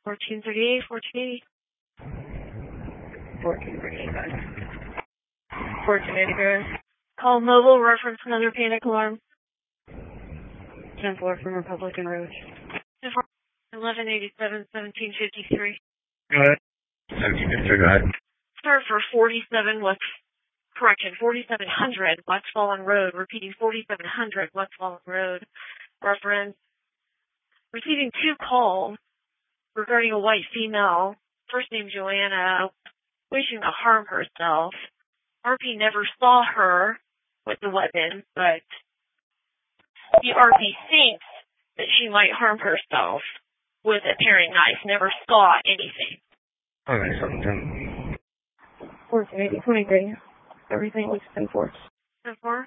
1438, 1480. 1438. 1480, go ahead. Call mobile, reference another panic alarm. 10-4 from Republican Road. 1187, 1753. Go ahead. 1753, go ahead. Sir, for 47 West, correction, 4700 West Fallen Road, repeating 4700 West Fallen Road, reference, receiving 2 calls regarding a white female, first name Joanna, wishing to harm herself. RP never saw her with the weapon, but the RP thinks that she might harm herself with a paring knife, never saw anything. Okay, something. 1480, 23. Everything was 10-4. 10-4?